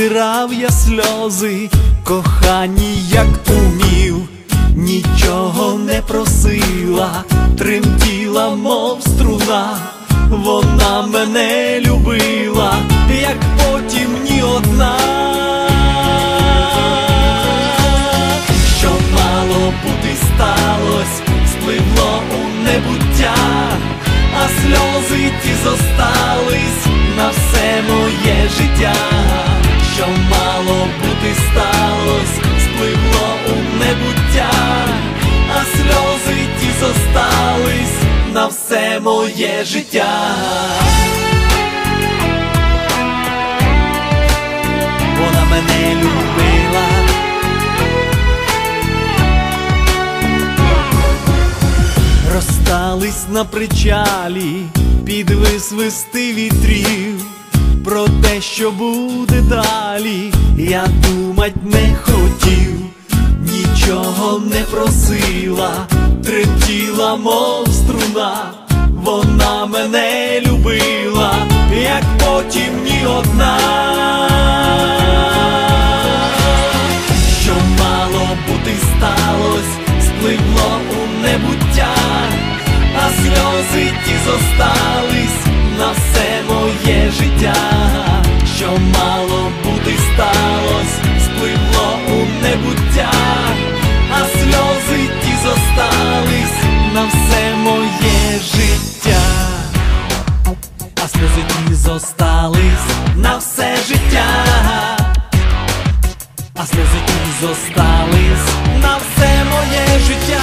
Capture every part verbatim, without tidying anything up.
втирав я сльози, кохані, як умів, нічого не просила, тремтіла, мов струна, вона мене любила, як потім ні одна. Що мало бути сталось, спливло у небуття, а сльози ті зостались на все моє життя. Що мало бути сталось, спливло у небуття, а сльози ті зостались на все моє життя. Вона мене любила, розстались на причалі під висвисти вітрів. Про те, що буде далі, я думать не хотів, нічого не просила, тремтіла, мов струна, вона мене любила, як потім ні одна. Що мало бути сталось, спливло у небуття, а сльози ті зостались на все моє життя. Що мало бути сталось, спливло у небуття, а сльози ті зостались на все моє життя. А сльози ті зостались на все життя, а сльози ті зостались на все моє життя.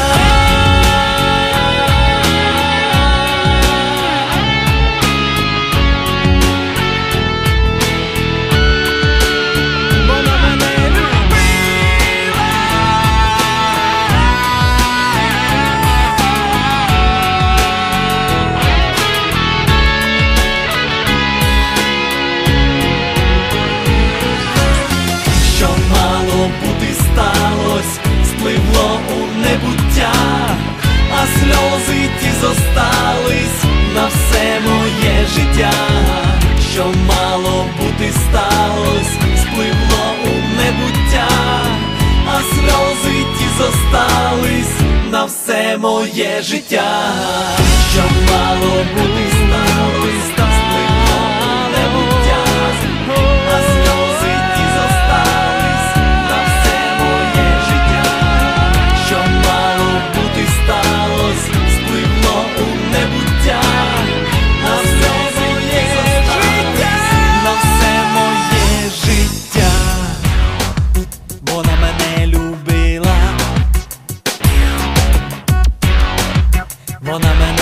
Спливло у небуття, а сльози ті зостались на все моє життя. Що мало бути сталось, спливло у небуття, а сльози ті зостались на все моє життя. Що мало бути сталось, спливло у небуття, а сльози ті зостались на все моє життя. Що мало бути сталось, спливло у небуття, а сльози ті зостались на все моє життя. Вона мене любила, вона мене